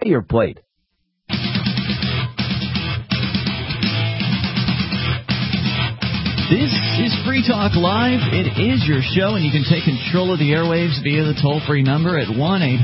your plate. This is Free Talk Live. It is your show, and you can take control of the airwaves via the toll-free number at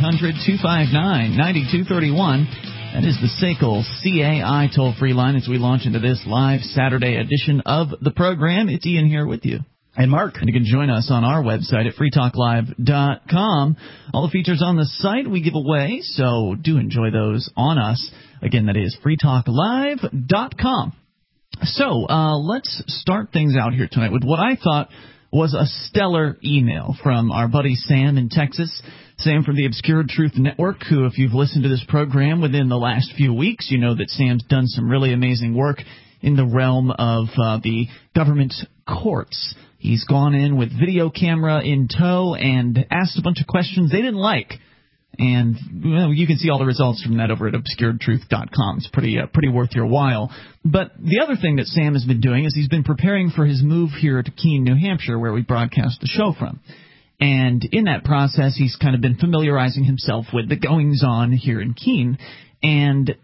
1-800-259-9231. That is the SACL CAI toll-free line as we launch into this live Saturday edition of the program. It's Ian here with you. And Mark. And you can join us on our website at freetalklive.com. All the features on the site we give away, so do enjoy those on us. Again, that is freetalklive.com. So let's start things out here tonight with what I thought was a stellar email from our buddy Sam in Texas. Sam from the Obscured Truth Network, who, if you've listened to this program within the last few weeks, you know that Sam's done some really amazing work in the realm of the government courts. He's gone in with video camera in tow and asked a bunch of questions they didn't like. And you can see all the results from that over at obscuredtruth.com. It's pretty worth your while. But the other thing that Sam has been doing is he's been preparing for his move here to Keene, New Hampshire, where we broadcast the show from. And in that process, he's kind of been familiarizing himself with the goings-on here in Keene. And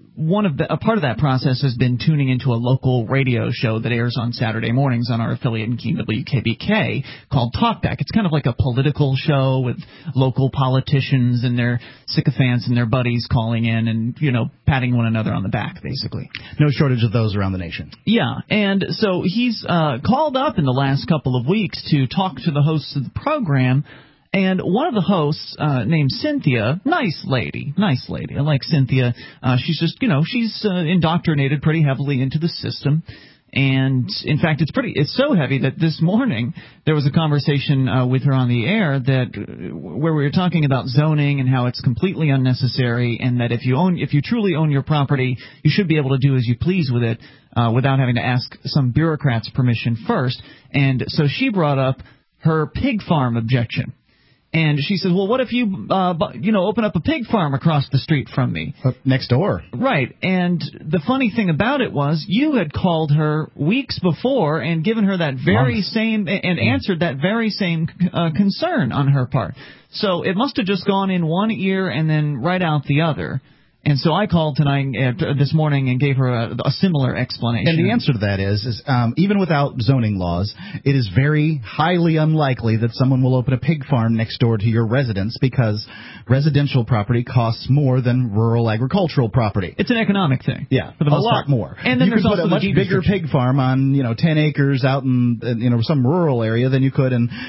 a part of that process has been tuning into a local radio show that airs on Saturday mornings on our affiliate in Keene, WKBK, called Talkback. It's kind of like a political show with local politicians and their sycophants and their buddies calling in and, patting one another on the back, basically. No shortage of those around the nation. Yeah, and so he's called up in the last couple of weeks to talk to the hosts of the program. And one of the hosts, named Cynthia, nice lady. I like Cynthia. She's just, she's indoctrinated pretty heavily into the system. And, in fact, it's so heavy that this morning there was a conversation with her on the air where we were talking about zoning and how it's completely unnecessary, and that if you truly own your property, you should be able to do as you please with it without having to ask some bureaucrat's permission first. And so she brought up her pig farm objection. And she said, well, what if you, open up a pig farm across the street from me? Next door. Right. And the funny thing about it was you had called her weeks before and given her that very same, and answered that very same concern on her part. So it must have just gone in one ear and then right out the other. And so I called this morning and gave her a similar explanation. And the answer to that is even without zoning laws, it is very highly unlikely that someone will open a pig farm next door to your residence because residential property costs more than rural agricultural property. It's an economic thing. Yeah, for the most a lot part. more. And then you there's could also put a much bigger pig farm on 10 acres out in some rural area than you could on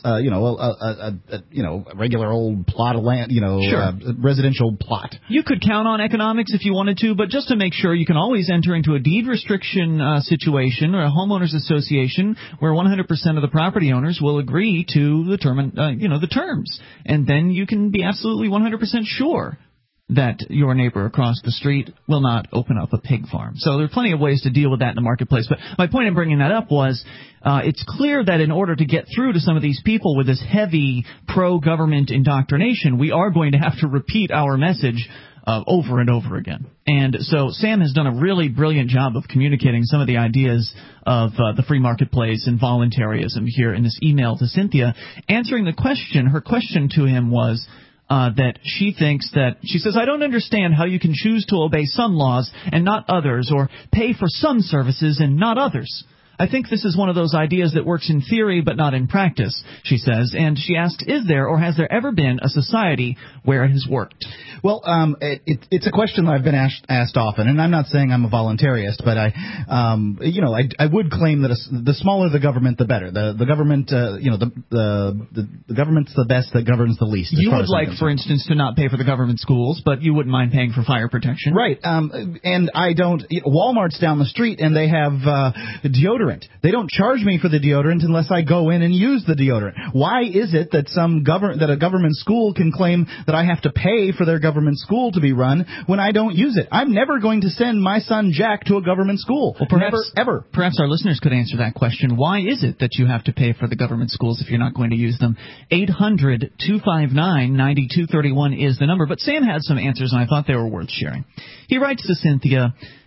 a regular old plot of land, sure. Residential plot. You could count on economics if you wanted to, but just to make sure, you can always enter into a deed restriction situation or a homeowners association where 100% of the property owners will agree to determine, the terms, and then you can be absolutely 100% sure that your neighbor across the street will not open up a pig farm. So there are plenty of ways to deal with that in the marketplace. But my point in bringing that up was it's clear that in order to get through to some of these people with this heavy pro-government indoctrination, we are going to have to repeat our message over and over again. And so Sam has done a really brilliant job of communicating some of the ideas of the free marketplace and voluntarism here in this email to Cynthia. Answering the question, her question to him was that she says, I don't understand how you can choose to obey some laws and not others, or pay for some services and not others. I think this is one of those ideas that works in theory but not in practice, she says. And she asks, is there or has there ever been a society where it has worked? Well, it's a question that I've been asked often, and I'm not saying I'm a voluntarist, but I would claim that the smaller the government, the better. The government, the government's the best that governs the least. You would like, for instance, to not pay for the government schools, but you wouldn't mind paying for fire protection. Right. And I don't. Walmart's down the street, and they have deodorant. They don't charge me for the deodorant unless I go in and use the deodorant. Why is it that a government school can claim that I have to pay for their government school to be run when I don't use it? I'm never going to send my son Jack to a government school. Well, perhaps, never, ever. Perhaps our listeners could answer that question. Why is it that you have to pay for the government schools if you're not going to use them? 800-259-9231 is the number. But Sam had some answers, and I thought they were worth sharing. He writes to Cynthia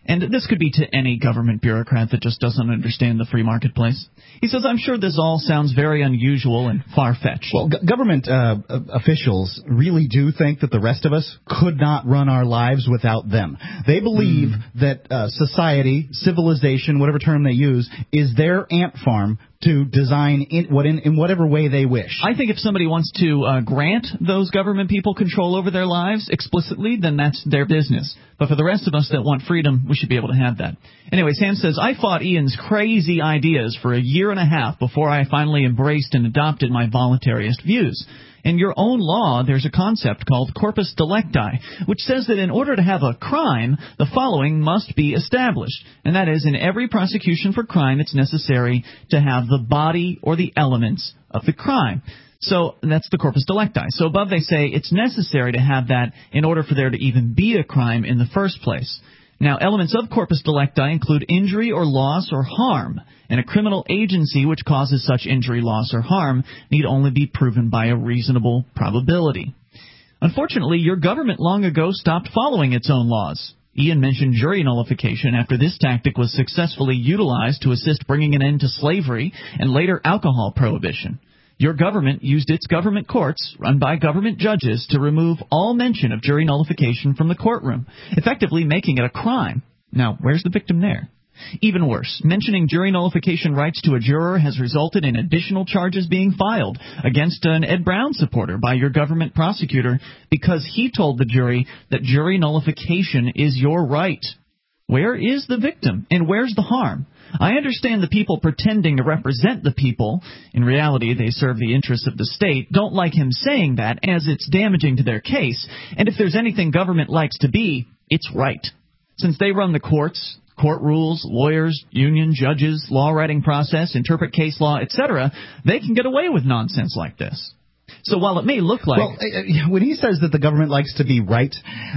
And this could be to any government bureaucrat that just doesn't understand the free marketplace. He says, I'm sure this all sounds very unusual and far-fetched. Well, government officials really do think that the rest of us could not run our lives without them. They believe that society, civilization, whatever term they use, is their ant farm to design in whatever way they wish. I think if somebody wants to grant those government people control over their lives explicitly, then that's their business. But for the rest of us that want freedom, we should be able to have that. Anyway, Sam says, I fought Ian's crazy ideas for a year and a half before I finally embraced and adopted my voluntarist views. In your own law, there's a concept called corpus delicti, which says that in order to have a crime, the following must be established. And that is, in every prosecution for crime, it's necessary to have the body or the elements of the crime. So that's the corpus delicti. So above they say it's necessary to have that in order for there to even be a crime in the first place. Now, elements of corpus delicti include injury or loss or harm, and a criminal agency which causes such injury, loss, or harm need only be proven by a reasonable probability. Unfortunately, your government long ago stopped following its own laws. Ian mentioned jury nullification after this tactic was successfully utilized to assist bringing an end to slavery and later alcohol prohibition. Your government used its government courts, run by government judges, to remove all mention of jury nullification from the courtroom, effectively making it a crime. Now, where's the victim there? Even worse, mentioning jury nullification rights to a juror has resulted in additional charges being filed against an Ed Brown supporter by your government prosecutor because he told the jury that jury nullification is your right. Where is the victim, and where's the harm? I understand the people pretending to represent the people, in reality they serve the interests of the state, don't like him saying that as it's damaging to their case, and if there's anything government likes to be, it's right. Since they run the courts, court rules, lawyers, union, judges, law writing process, interpret case law, etc., they can get away with nonsense like this. So while it may look like... Well, when he says that the government likes to be right,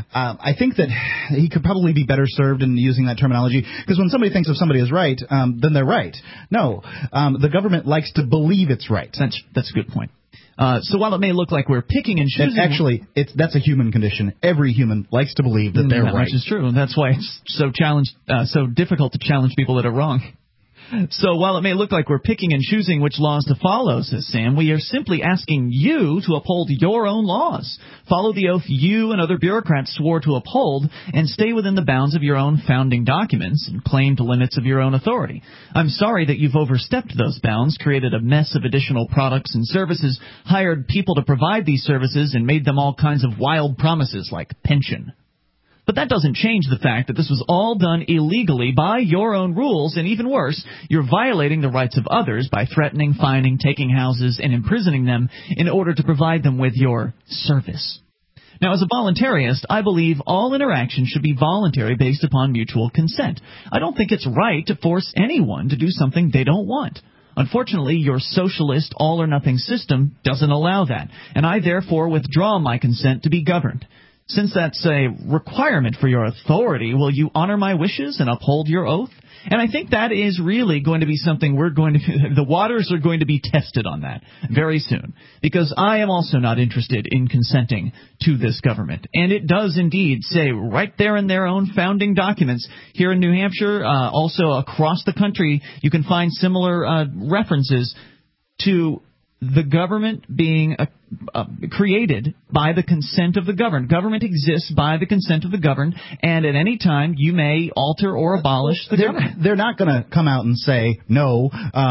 I think that he could probably be better served in using that terminology, because when somebody thinks of somebody as right, then they're right. No, the government likes to believe it's right. That's a good point. So while it may look like we're picking and choosing... Actually, that's a human condition. Every human likes to believe that they're right. Which is true, and that's why it's so difficult to challenge people that are wrong. So while it may look like we're picking and choosing which laws to follow, says Sam, we are simply asking you to uphold your own laws. Follow the oath you and other bureaucrats swore to uphold, and stay within the bounds of your own founding documents and claim to limits of your own authority. I'm sorry that you've overstepped those bounds, created a mess of additional products and services, hired people to provide these services, and made them all kinds of wild promises like pension. But that doesn't change the fact that this was all done illegally by your own rules, and even worse, you're violating the rights of others by threatening, fining, taking houses, and imprisoning them in order to provide them with your service. Now, as a voluntarist, I believe all interaction should be voluntary based upon mutual consent. I don't think it's right to force anyone to do something they don't want. Unfortunately, your socialist all-or-nothing system doesn't allow that, and I therefore withdraw my consent to be governed. Since that's a requirement for your authority, will you honor my wishes and uphold your oath? And I think that is really going to be something the waters are going to be tested on that very soon. Because I am also not interested in consenting to this government. And it does indeed say right there in their own founding documents, here in New Hampshire, also across the country, you can find similar references to the government being created by the consent of the governed. Government exists by the consent of the governed, and at any time you may alter or abolish the government. They're not going to come out and say, no,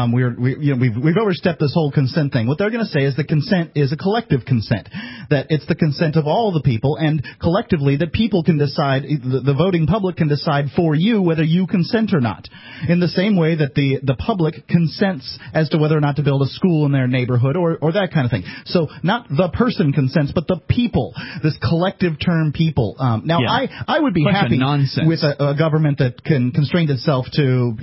we've overstepped this whole consent thing. What they're going to say is the consent is a collective consent, that it's the consent of all the people, and collectively that people can decide, the voting public can decide for you whether you consent or not. In the same way that the public consents as to whether or not to build a school in their neighborhood or that kind of thing. So not the person consents, but the people, this collective term people. I would be happy with a government that can constrain itself to,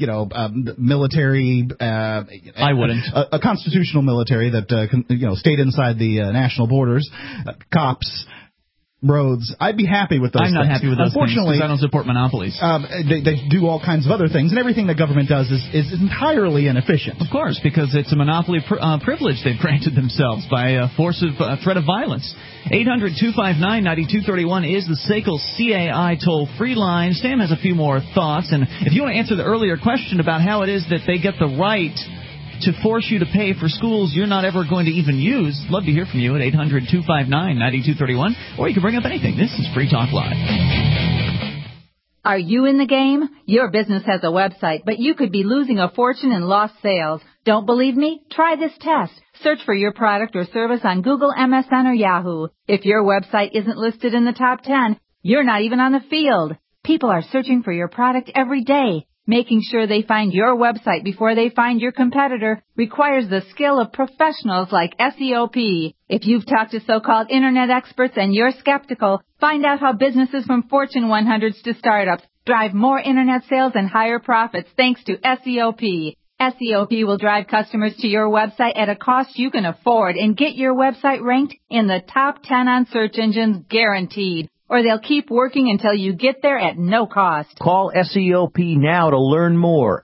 military. I wouldn't. A constitutional military that stayed inside the national borders, cops. roads, I'd be happy with those things. I'm not happy with those things Unfortunately, because I don't support monopolies. They do all kinds of other things, and everything the government does is entirely inefficient. Of course, because it's a monopoly privilege they've granted themselves by threat of violence. 800-259-9231 is the SACL CAI toll-free line. Sam has a few more thoughts, and if you want to answer the earlier question about how it is that they get the right to force you to pay for schools you're not ever going to even use, love to hear from you at 800-259-9231, or you can bring up anything. This is Free Talk Live. Are you in the game? Your business has a website, but you could be losing a fortune in lost sales. Don't believe me? Try this test. Search for your product or service on Google, MSN, or Yahoo. If your website isn't listed in the top 10, you're not even on the field. People are searching for your product every day. Making sure they find your website before they find your competitor requires the skill of professionals like SEOP. If you've talked to so-called internet experts and you're skeptical, find out how businesses from Fortune 100s to startups drive more internet sales and higher profits thanks to SEOP. SEOP will drive customers to your website at a cost you can afford and get your website ranked in the top 10 on search engines guaranteed. Or they'll keep working until you get there at no cost. Call SEOP now to learn more.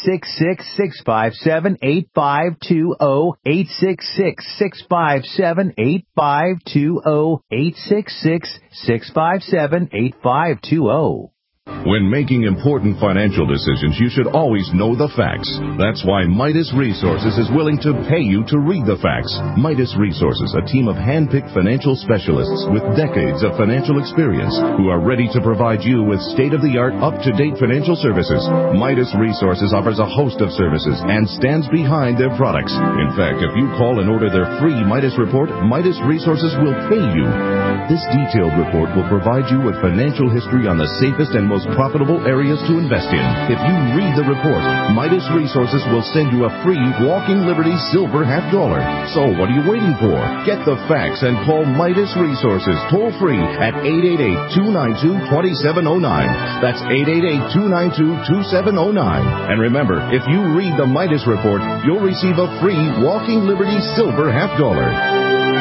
866-657-8520. 866-657-8520. 866-657-8520. When making important financial decisions, you should always know the facts. That's why Midas Resources is willing to pay you to read the facts. Midas Resources, a team of hand-picked financial specialists with decades of financial experience who are ready to provide you with state-of-the-art, up-to-date financial services. Midas Resources offers a host of services and stands behind their products. In fact, if you call and order their free Midas report, Midas Resources will pay you. This detailed report will provide you with financial history on the safest and most profitable areas to invest in. If you read the report, Midas Resources will send you a free Walking Liberty Silver $50. So what are you waiting for? Get the facts and call Midas Resources toll free at 888-292-2709. That's 888-292-2709. And remember, if you read the Midas report, you'll receive a free Walking Liberty Silver $50.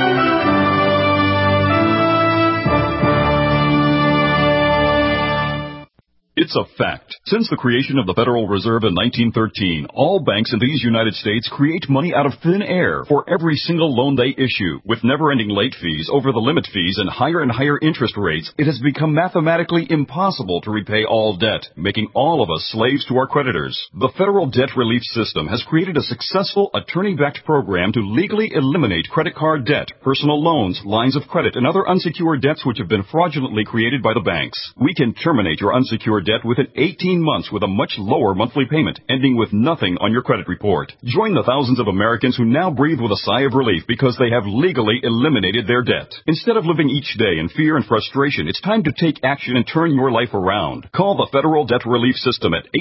It's a fact. Since the creation of the Federal Reserve in 1913, all banks in these United States create money out of thin air for every single loan they issue. With never-ending late fees, over-the-limit fees, and higher interest rates, it has become mathematically impossible to repay all debt, making all of us slaves to our creditors. The Federal Debt Relief System has created a successful attorney-backed program to legally eliminate credit card debt, personal loans, lines of credit, and other unsecured debts which have been fraudulently created by the banks. We can terminate your unsecured debt within 18 months with a much lower monthly payment, ending with nothing on your credit report. Join the thousands of Americans who now breathe with a sigh of relief because they have legally eliminated their debt. Instead of living each day in fear and frustration, it's time to take action and turn your life around. Call the Federal Debt Relief System at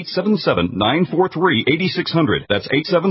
877-943-8600. That's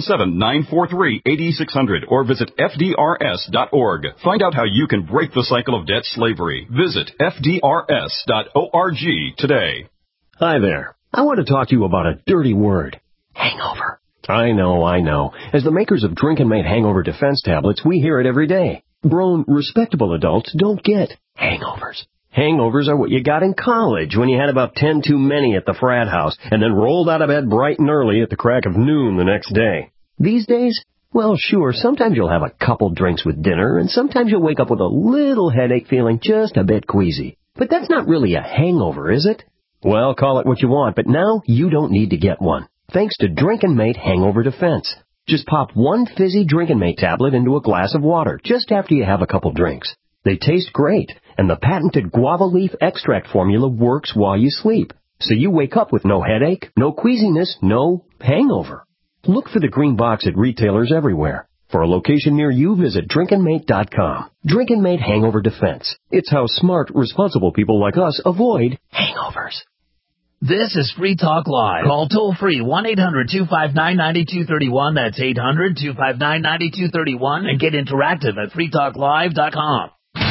877-943-8600. Or visit FDRS.org. Find out how you can break the cycle of debt slavery. Visit FDRS.org today. Hi there. I want to talk to you about a dirty word. Hangover. I know. As the makers of Drink and Mate Hangover Defense tablets, we hear it every day. Grown, respectable adults don't get hangovers. Hangovers are what you got in college when you had about 10 too many at the frat house and then rolled out of bed bright and early at the crack of noon the next day. These days, well, sure, sometimes you'll have a couple drinks with dinner and sometimes you'll wake up with a little headache feeling just a bit queasy. But that's not really a hangover, is it? Well, call it what you want, but now you don't need to get one. Thanks to Drink and Mate Hangover Defense. Just pop one fizzy Drink and Mate tablet into a glass of water just after you have a couple drinks. They taste great, and the patented guava leaf extract formula works while you sleep. So you wake up with no headache, no queasiness, no hangover. Look for the green box at retailers everywhere. For a location near you, visit drinkandmate.com. Drink and Mate Hangover Defense. It's how smart, responsible people like us avoid hangovers. This is Free Talk Live. Call toll-free 1-800-259-9231. That's 800-259-9231. And get interactive at freetalklive.com.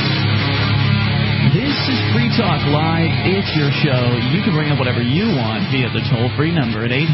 This is Free Talk Live. It's your show. You can bring up whatever you want via the toll-free number at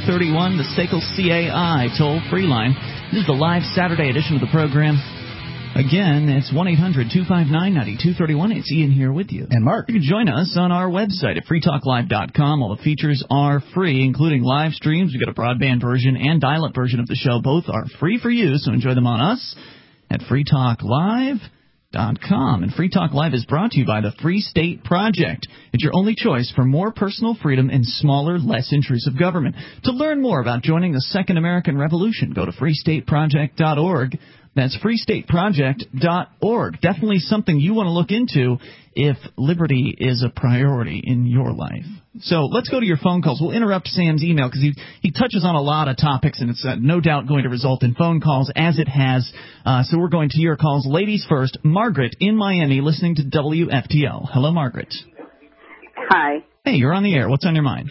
800-259-9231, the SACL CAI toll-free line. This is the live Saturday edition of the program. Again, it's 1-800-259-9231. It's Ian here with you. And Mark. You can join us on our website at freetalklive.com. All the features are free, including live streams. We've got a broadband version and dial-up version of the show. Both are free for you, so enjoy them on us at freetalklive.com. And Free Talk Live is brought to you by the Free State Project. It's your only choice for more personal freedom and smaller, less intrusive government. To learn more about joining the Second American Revolution, go to freestateproject.org. That's freestateproject.org. Definitely something you want to look into if liberty is a priority in your life. So let's go to your phone calls. We'll interrupt Sam's email because he touches on a lot of topics, and it's no doubt going to result in phone calls, as it has. So we're going to your calls. Ladies first. Margaret in Miami, listening to WFTL. Hello, Margaret. Hi. Hey, you're on the air. What's on your mind?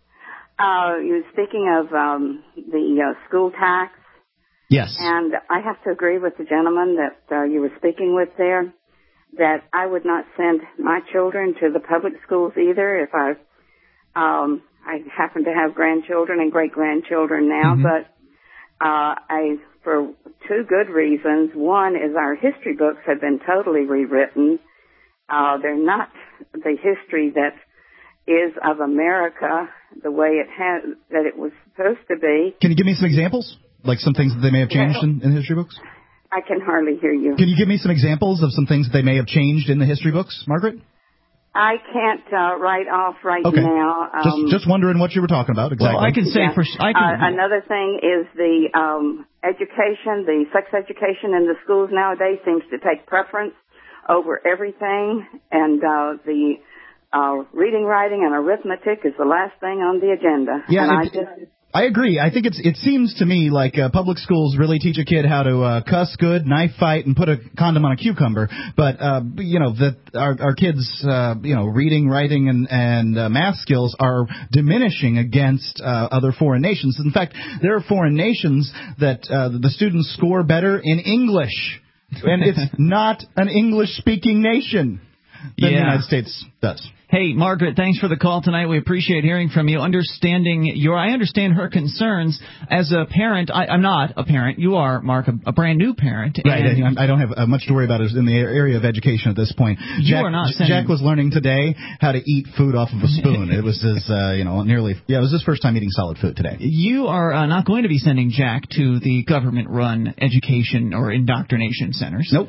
You were speaking of the school tax. Yes. And I have to agree with the gentleman that you were speaking with there, that I would not send my children to the public schools either if I happen to have grandchildren and great-grandchildren now, but for two good reasons. One is our history books have been totally rewritten. They're not the history that is of America the way that it was supposed to be. Can you give me some examples? Like some things that they may have changed in history books? I can hardly hear you. Can you give me some examples of some things that they may have changed in the history books, Margaret? I can't write off now. Just wondering what you were talking about exactly. Well, I can say another thing is the education, the sex education in the schools nowadays seems to take preference over everything, and the reading, writing, and arithmetic is the last thing on the agenda. Yeah, I agree. I think it seems to me like public schools really teach a kid how to cuss good, knife fight, and put a condom on a cucumber. But that our kids, reading, writing, and math skills are diminishing against other foreign nations. In fact, there are foreign nations that the students score better in English, and it's not an English-speaking nation than the United States does. Hey, Margaret, thanks for the call tonight. We appreciate hearing from you. I understand her concerns. As a parent, I'm not a parent. You are, Mark, a brand new parent. Right. And I don't have much to worry about in the area of education at this point. Jack was learning today how to eat food off of a spoon. It was his, it was his first time eating solid food today. You are not going to be sending Jack to the government-run education or indoctrination centers. Nope.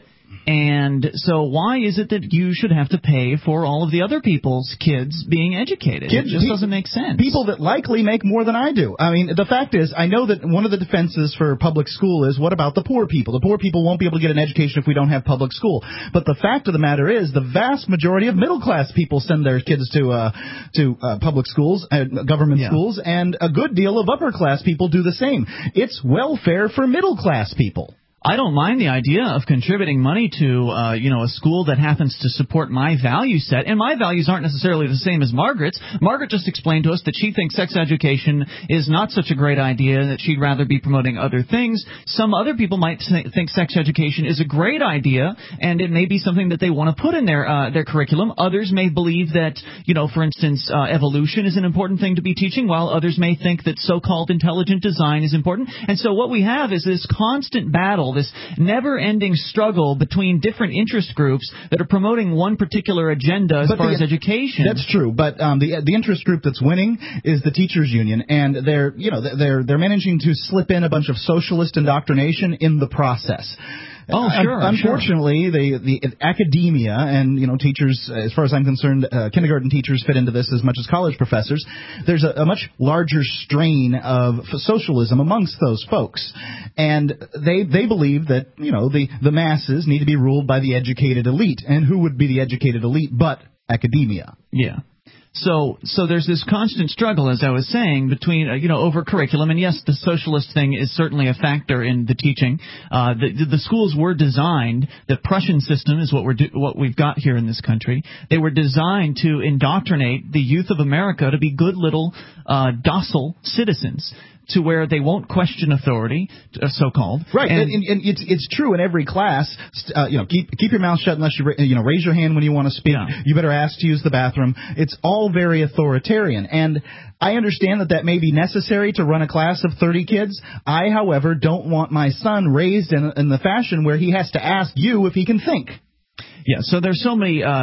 And so why is it that you should have to pay for all of the other people's kids being educated? It just doesn't make sense. People that likely make more than I do. I mean, the fact is, I know that one of the defenses for public school is, what about the poor people? The poor people won't be able to get an education if we don't have public school. But the fact of the matter is, the vast majority of middle-class people send their kids to public schools, government schools, and a good deal of upper-class people do the same. It's welfare for middle-class people. I don't mind the idea of contributing money to, a school that happens to support my value set, and my values aren't necessarily the same as Margaret's. Margaret just explained to us that she thinks sex education is not such a great idea, that she'd rather be promoting other things. Some other people might think sex education is a great idea, and it may be something that they want to put in their curriculum. Others may believe that, for instance, evolution is an important thing to be teaching, while others may think that so-called intelligent design is important. And so what we have is this constant battle, this never-ending struggle between different interest groups that are promoting one particular agenda as far as education. That's true, but the interest group that's winning is the teachers union, and they're managing to slip in a bunch of socialist indoctrination in the process. Oh, sure. Unfortunately, the academia and teachers, as far as I'm concerned, kindergarten teachers fit into this as much as college professors. There's a much larger strain of socialism amongst those folks, and they believe that the masses need to be ruled by the educated elite, and who would be the educated elite but academia? Yeah. So there's this constant struggle, as I was saying, between over curriculum, and yes, the socialist thing is certainly a factor in the teaching. The schools were designed. The Prussian system is what we've got here in this country. They were designed to indoctrinate the youth of America to be good little docile citizens. to where they won't question authority, so-called. Right, and it's true in every class. Keep your mouth shut unless you raise your hand when you want to speak. Yeah. You better ask to use the bathroom. It's all very authoritarian, and I understand that may be necessary to run a class of 30 kids. I, however, don't want my son raised in the fashion where he has to ask you if he can think. Yeah, so there's so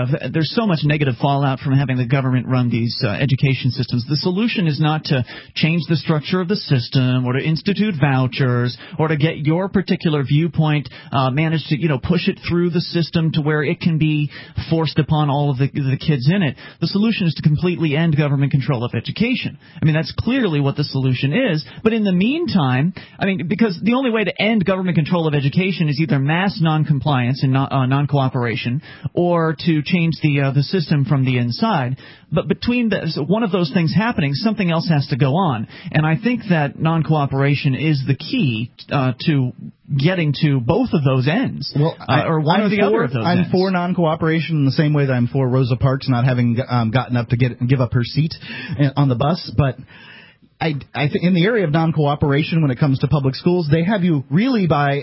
much negative fallout from having the government run these education systems. The solution is not to change the structure of the system or to institute vouchers or to get your particular viewpoint managed to push it through the system to where it can be forced upon all of the kids in it. The solution is to completely end government control of education. I mean, that's clearly what the solution is. But in the meantime, because the only way to end government control of education is either mass noncompliance and non-cooperation, or to change the system from the inside. But between one of those things happening, something else has to go on. And I think that non-cooperation is the key to getting to both of those ends, or one or the other of those ends. I'm for non-cooperation in the same way that I'm for Rosa Parks not having gotten up to give up her seat on the bus, but I think in the area of non-cooperation when it comes to public schools, they have you really by,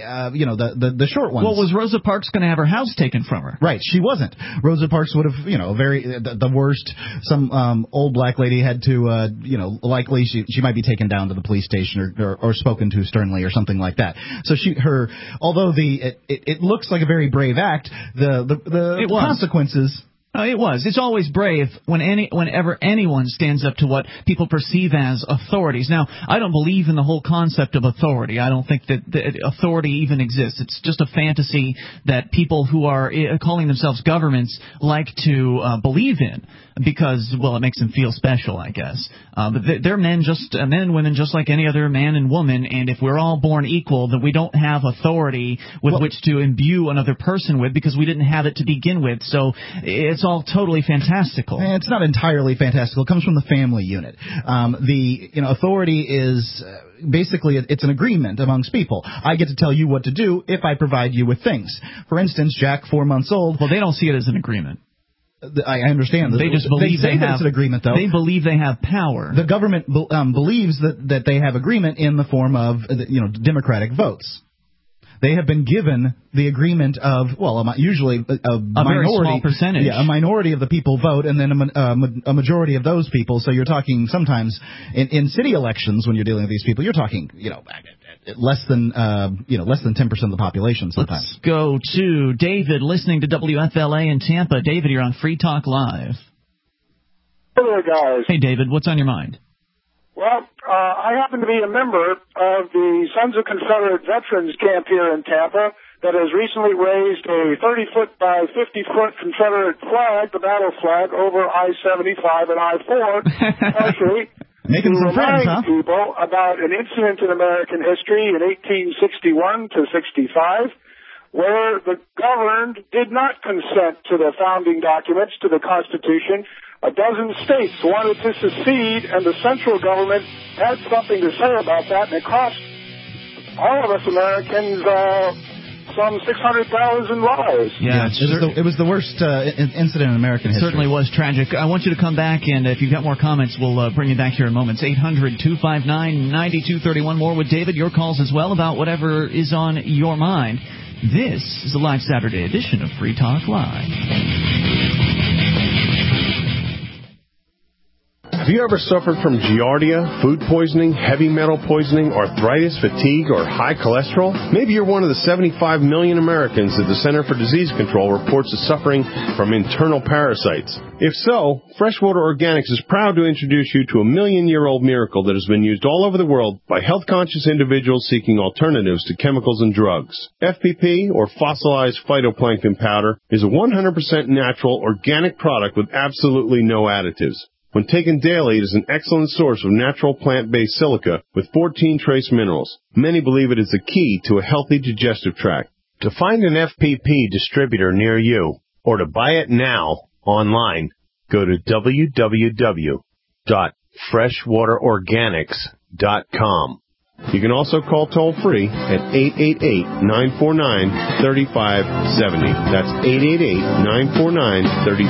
the short ones. Well, was Rosa Parks going to have her house taken from her? Right, she wasn't. Rosa Parks would have, the worst. Some old black lady had to, likely she might be taken down to the police station or spoken to sternly or something like that. So although it looks like a very brave act, the consequences. It was. It's always brave whenever anyone stands up to what people perceive as authorities. Now, I don't believe in the whole concept of authority. I don't think that authority even exists. It's just a fantasy that people who are calling themselves governments like to believe in because, well, it makes them feel special, I guess. But they're men and women just like any other man and woman, and if we're all born equal, then we don't have authority with which to imbue another person with because we didn't have it to begin with. So it's all totally fantastical. It's not entirely fantastical. It comes from the family unit. Authority is basically it's an agreement amongst people. I get to tell you what to do if I provide you with things. For instance, Jack, 4 months old. Well, they don't see it as an agreement. I understand. They just believe they have an agreement, though. They believe they have power. The government believes that they have agreement in the form of democratic votes. They have been given the agreement of, usually a minority, very small percentage. Yeah, a minority of the people vote, and then a majority of those people. So you're talking sometimes in city elections when you're dealing with these people, you're talking, less than 10% of the population sometimes. Let's go to David, listening to WFLA in Tampa. David, you're on Free Talk Live. Hello, guys. Hey, David, what's on your mind? Well, I happen to be a member of the Sons of Confederate Veterans camp here in Tampa that has recently raised a 30-foot by 50-foot Confederate flag, the battle flag, over I-75 and I-4, actually, making some friends, huh? People about an incident in American history in 1861 to 65 where the governed did not consent to the founding documents, to the Constitution. A dozen states wanted to secede, and the central government had something to say about that, and it cost all of us Americans some 600,000 lives. Yeah, it was the worst incident in American history. It certainly was tragic. I want you to come back, and if you've got more comments, we'll bring you back here in moments. 800-259-9231. More with David. Your calls as well about whatever is on your mind. This is a live Saturday edition of Free Talk Live. Have you ever suffered from giardia, food poisoning, heavy metal poisoning, arthritis, fatigue, or high cholesterol? Maybe you're one of the 75 million Americans that the Center for Disease Control reports is suffering from internal parasites. If so, Freshwater Organics is proud to introduce you to a million-year-old miracle that has been used all over the world by health-conscious individuals seeking alternatives to chemicals and drugs. FPP, or fossilized phytoplankton powder, is a 100% natural, organic product with absolutely no additives. When taken daily, it is an excellent source of natural plant-based silica with 14 trace minerals. Many believe it is the key to a healthy digestive tract. To find an FPP distributor near you, or to buy it now online, go to www.freshwaterorganics.com. You can also call toll-free at 888-949-3570. That's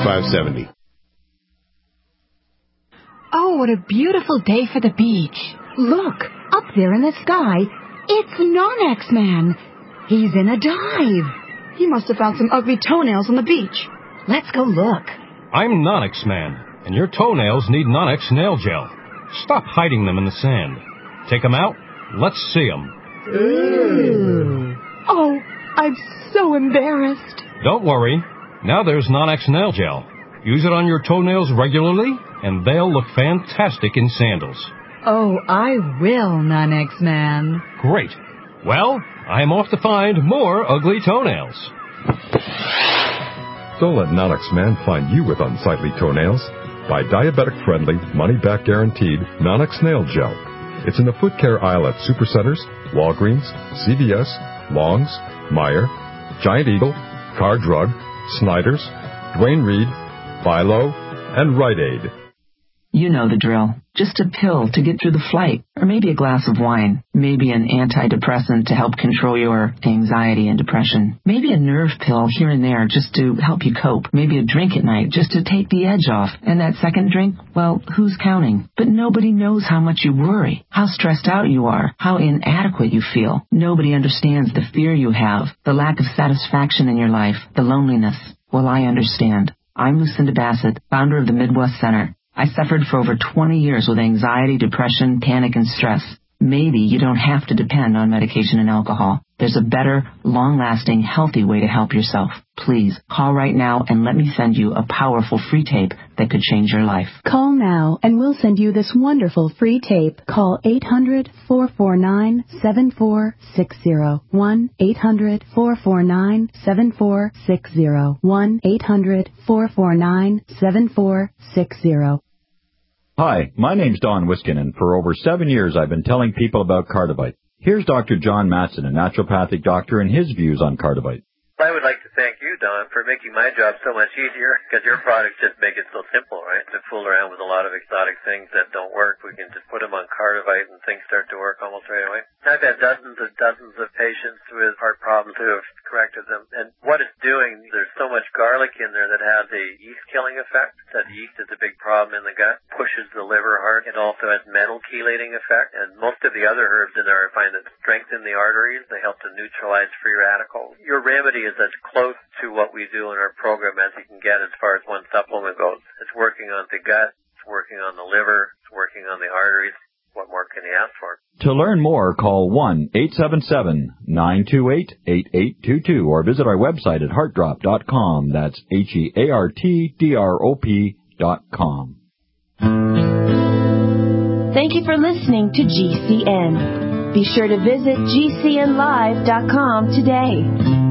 888-949-3570. Oh, what a beautiful day for the beach. Look, up there in the sky, it's Non-X-Man. He's in a dive. He must have found some ugly toenails on the beach. Let's go look. I'm Non-X-Man, and your toenails need Non-X nail gel. Stop hiding them in the sand. Take them out. Let's see them. Ooh. Oh, I'm so embarrassed. Don't worry. Now there's Non-X nail gel. Use it on your toenails regularly, and they'll look fantastic in sandals. Oh, I will, Non-X-Man. Great. Well, I'm off to find more ugly toenails. Don't let Non-X-Man find you with unsightly toenails. Buy diabetic-friendly, money-back guaranteed Non-X nail gel. It's in the foot care aisle at Supercenters, Walgreens, CVS, Long's, Meijer, Giant Eagle, Car Drug, Snyder's, Duane Reade, Philo, and Rite Aid. You know the drill. Just a pill to get through the flight, or maybe a glass of wine, maybe an antidepressant to help control your anxiety and depression, maybe a nerve pill here and there just to help you cope, maybe a drink at night just to take the edge off, and that second drink, well, who's counting? But nobody knows how much you worry, how stressed out you are, how inadequate you feel. Nobody understands the fear you have, the lack of satisfaction in your life, the loneliness. Well, I understand. I'm Lucinda Bassett, founder of the Midwest Center. I suffered for over 20 years with anxiety, depression, panic, and stress. Maybe you don't have to depend on medication and alcohol. There's a better, long-lasting, healthy way to help yourself. Please, call right now and let me send you a powerful free tape that could change your life. Call now and we'll send you this wonderful free tape. Call 800-449-7460. 1-800-449-7460. 1-800-449-7460. Hi, my name's Don Wiskinen. For over 7 years, I've been telling people about Cardivite. Here's Dr. John Matson, a naturopathic doctor, and his views on Cardivite. I would like to thank you, Don, for making my job so much easier, because your products just make it so simple, right? To fool around with a lot of exotic things that don't work, we can just put them on Cardivite and things start to work almost right away. I've had dozens of patients with heart problems who have corrected them, and what it's doing, there's so much garlic in there that has a yeast-killing effect. That yeast is a big problem in the gut, pushes the liver hard. It also has metal chelating effect, and most of the other herbs in there I find that strengthen the arteries. They help to neutralize free radicals. Your remedy is as close to what we do in our program as you can get as far as one supplement goes. It's working on the gut, it's working on the liver, it's working on the arteries. What more can you ask for? To learn more, call 1-877-928-8822 or visit our website at heartdrop.com. That's HEARTDROP.com. Thank you for listening to GCN. Be sure to visit GCNlive.com today.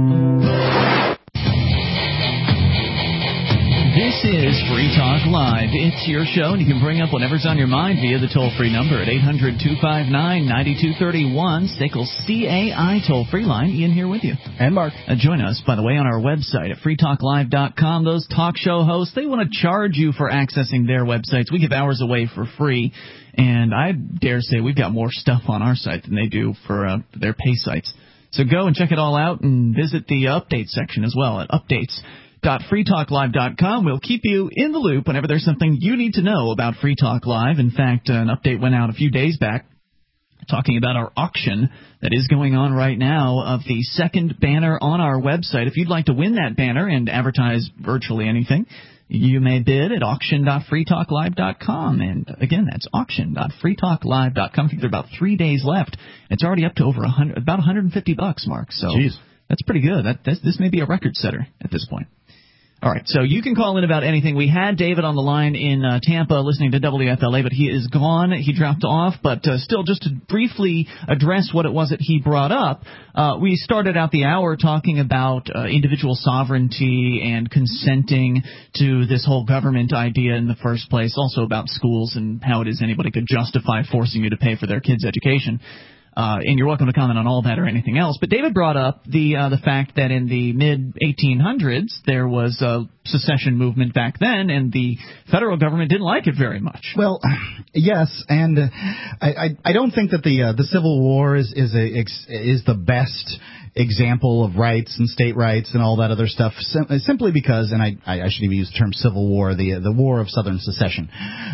This is Free Talk Live. It's your show, and you can bring up whatever's on your mind via the toll-free number at 800-259-9231. SACL's CAI toll-free line. Ian here with you. And Mark. Join us, by the way, on our website at freetalklive.com. Those talk show hosts, they want to charge you for accessing their websites. We give ours away for free, and I dare say we've got more stuff on our site than they do for their pay sites. So go and check it all out and visit the update section as well at updates.freetalklive.com. We'll keep you in the loop whenever there's something you need to know about Free Talk Live. In fact, an update went out a few days back talking about our auction that is going on right now of the second banner on our website. If you'd like to win that banner and advertise virtually anything, you may bid at auction.freetalklive.com. And again, that's auction.freetalklive.com. I think there are about 3 days left. It's already up to over about $150, Mark. So Jeez. That's pretty good. This may be a record setter at this point. All right, so you can call in about anything. We had David on the line in Tampa listening to WFLA, but he is gone. He dropped off. But still, just to briefly address what it was that he brought up, we started out the hour talking about individual sovereignty and consenting to this whole government idea in the first place, also about schools and how it is anybody could justify forcing you to pay for their kids' education. And you're welcome to comment on all that or anything else. But David brought up the fact that in the mid-1800s there was a secession movement back then, and the federal government didn't like it very much. Well, yes, and I don't think that the Civil War is the best example of rights and state rights and all that other stuff, simply because, and I should even use the term Civil War, the War of Southern Secession,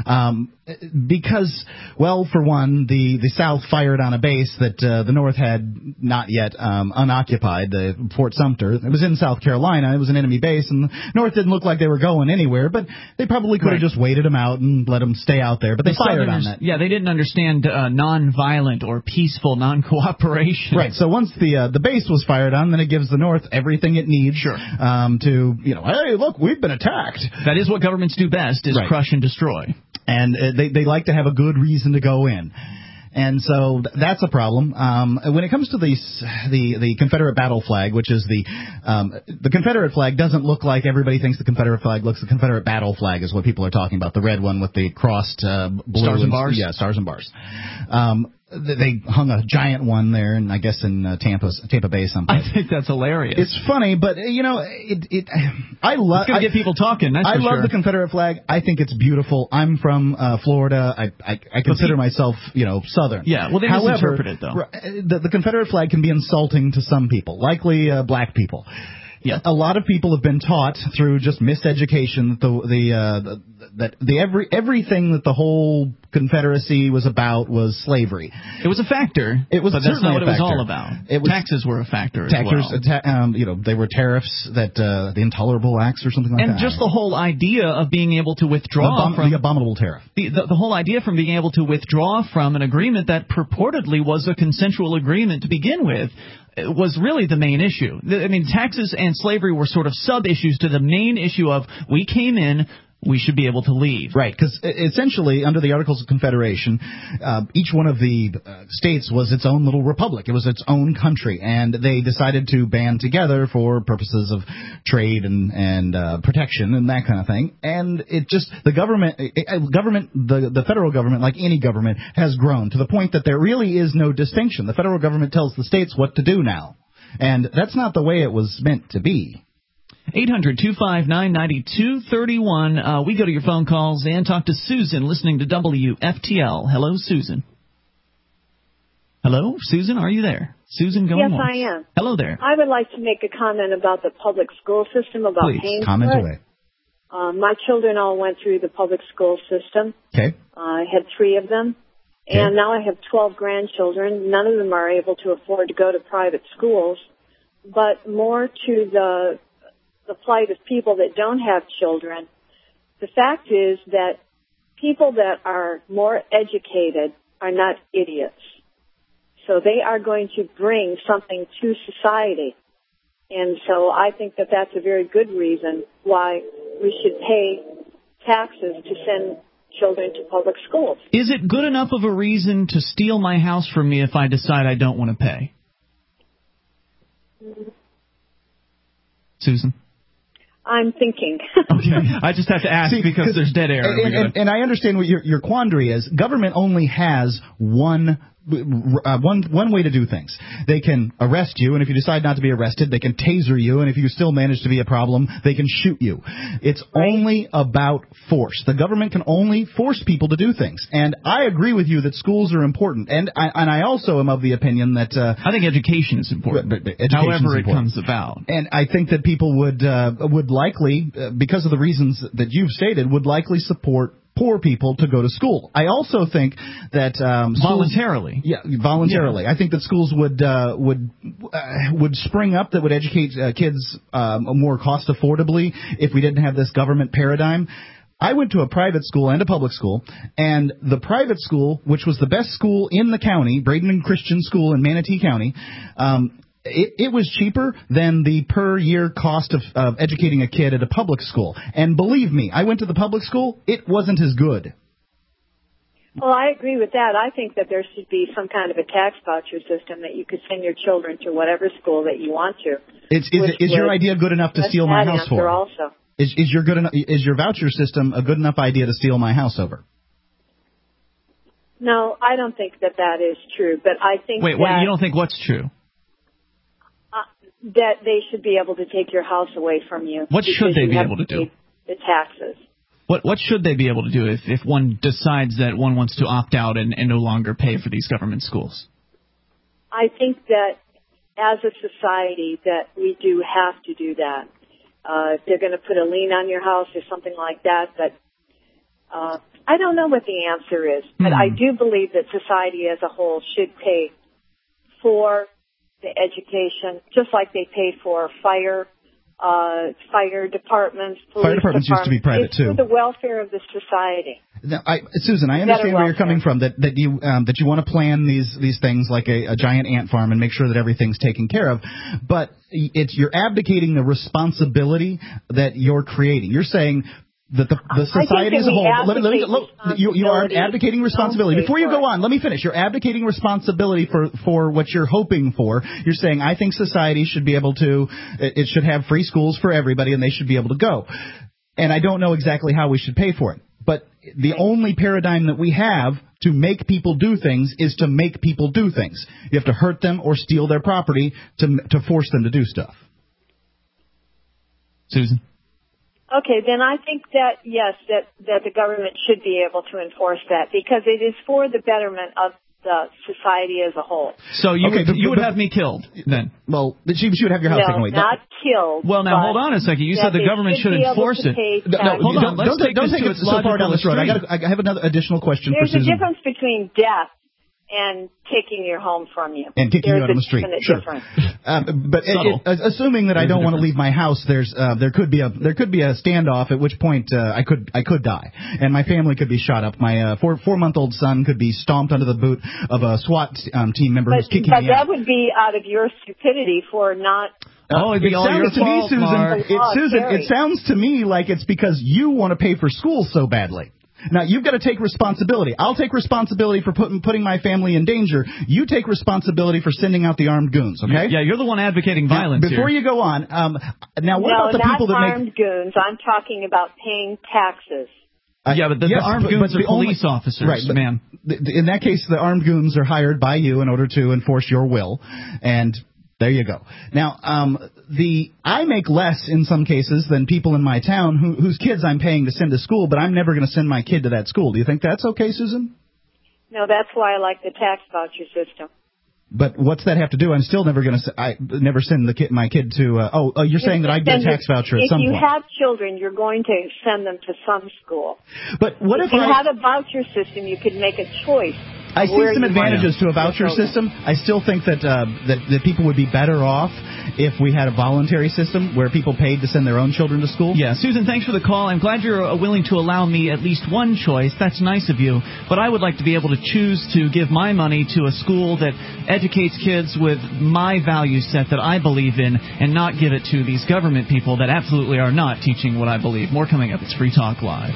because, well, for one, the South fired on a base that the North had not yet unoccupied, Fort Sumter. It was in South Carolina. It was an enemy base, and the North didn't look like they were going anywhere, but they probably could have just waited them out and let them stay out there, but they fired on that. Yeah, they didn't understand non-violent or peaceful non-cooperation. Right, so once the base was fired on, then it gives the North everything it needs to, hey, look, we've been attacked. That is what governments do best, is crush and destroy. And they like to have a good reason to go in. And so that's a problem. When it comes to the Confederate battle flag, which is the Confederate flag doesn't look like everybody thinks the Confederate flag looks. The Confederate battle flag is what people are talking about, the red one with the crossed blue stars and bars. Yeah, stars and bars. They hung a giant one there, and I guess in Tampa Bay someplace. I think that's hilarious. It's funny, but I love. It's gonna get people talking. That's I for love sure. the Confederate flag. I think it's beautiful. I'm from Florida. I consider myself, Southern. Yeah. Well, they misinterpret it though. The Confederate flag can be insulting to some people, likely black people. Yeah. A lot of people have been taught through just miseducation that everything that the whole Confederacy was about was slavery. It was a factor. It was, but that's not what a it was factor. all about. Taxes were a factor as well. They were tariffs that the Intolerable Acts or something like that. And just the whole idea of being able to withdraw from the abominable tariff. The whole idea from being able to withdraw from an agreement that purportedly was a consensual agreement to begin with was really the main issue. I mean, taxes and slavery were sort of sub-issues to the main issue of we came in, we should be able to leave. Right, because essentially, under the Articles of Confederation, each one of the states was its own little republic. It was its own country, and they decided to band together for purposes of trade and protection and that kind of thing. And it just, the federal government, like any government, has grown to the point that there really is no distinction. The federal government tells the states what to do now, and that's not the way it was meant to be. 800-259-9231. We go to your phone calls and talk to Susan, listening to WFTL. Hello, Susan. Hello, Susan, are you there? Susan, going Yes, once. I am. Hello there. I would like to make a comment about the public school system, about Please, paying comment for it. away. My children all went through the public school system. Okay. I had 3 of them. Okay. And now I have 12 grandchildren. None of them are able to afford to go to private schools. But more to the plight of people that don't have children, the fact is that people that are more educated are not idiots. So they are going to bring something to society. And so I think that that's a very good reason why we should pay taxes to send children to public schools. Is it good enough of a reason to steal my house from me if I decide I don't want to pay? Susan? I'm thinking. Okay, I just have to ask because there's dead air. And I understand what your quandary is. Government only has one way to do things. They can arrest you, and if you decide not to be arrested, they can taser you, and if you still manage to be a problem, they can shoot you. It's only about force. The government can only force people to do things. And I agree with you that schools are important. And I also am of the opinion that I think education is important, however it comes about. And I think that people would likely, because of the reasons that you've stated, would likely support poor people to go to school. I also think that voluntarily. Voluntarily. Yeah. I think that schools would spring up that would educate kids more cost affordably if we didn't have this government paradigm. I went to a private school and a public school, and the private school, which was the best school in the county, Braden Christian School in Manatee County, it was cheaper than the per-year cost of educating a kid at a public school. And believe me, I went to the public school. It wasn't as good. Well, I agree with that. I think that there should be some kind of a tax voucher system that you could send your children to whatever school that you want to. Is your idea good enough to steal my house for? Also. Is your voucher system a good enough idea to steal my house over? No, I don't think that is true. But I think Wait, you don't think what's true? That they should be able to take your house away from you. What should they be able to do? The taxes. What should they be able to do if one decides that one wants to opt out and no longer pay for these government schools? I think that as a society that we do have to do that. If they're going to put a lien on your house or something like that, but I don't know what the answer is. But I do believe that society as a whole should pay for the education, just like they pay for fire departments, police Fire departments used to be private it's too. for the welfare of the society. Now, Susan, I understand where you're coming from. That you want to plan these things like a giant ant farm and make sure that everything's taken care of, but you're abdicating the responsibility that you're creating. You're saying that the society as a whole. You are abdicating responsibility. Before you go on, let me finish. You're abdicating responsibility for what you're hoping for. You're saying, I think society should be able to. It should have free schools for everybody, and they should be able to go. And I don't know exactly how we should pay for it. But the only paradigm that we have to make people do things is to make people do things. You have to hurt them or steal their property to force them to do stuff. Susan? Okay, then I think that, yes, that the government should be able to enforce that because it is for the betterment of the society as a whole. So you would have me killed then? Well, she would have your house taken away. Not killed. Well, now hold on a second. You said the government should enforce it. Hold on. Don't take it so far down this road. I have another additional question for Susan. There's a difference between death and taking your home from you. And kicking you out on the street. Sure. But assuming that I don't want to leave my house, there could be a standoff, at which point I could die, and my family could be shot up. My 4-month-old son could be stomped under the boot of a SWAT team member who's kicking me out. But that would be out of your stupidity for not. It'd be all your fault, Susan, it sounds to me like it's because you want to pay for school so badly. Now, you've got to take responsibility. I'll take responsibility for putting my family in danger. You take responsibility for sending out the armed goons, okay? Yeah, you're the one advocating violence Before you go on, now what about the people that make... No, not armed goons. I'm talking about paying taxes. But the armed goons are police officers, right, ma'am. In that case, the armed goons are hired by you in order to enforce your will, and... There you go. Now, I make less in some cases than people in my town whose kids I'm paying to send to school, but I'm never going to send my kid to that school. Do you think that's okay, Susan? No, that's why I like the tax voucher system. But what's that have to do? I'm still never going to. Never send my kid to. You're saying that I get a tax voucher at some point. If you have children, you're going to send them to some school. But what if you have a voucher system? You could make a choice. I see some advantages to a voucher system. I still think that people would be better off if we had a voluntary system where people paid to send their own children to school. Yeah, Susan, thanks for the call. I'm glad you're willing to allow me at least one choice. That's nice of you. But I would like to be able to choose to give my money to a school that educates kids with my value set that I believe in and not give it to these government people that absolutely are not teaching what I believe. More coming up. It's Free Talk Live.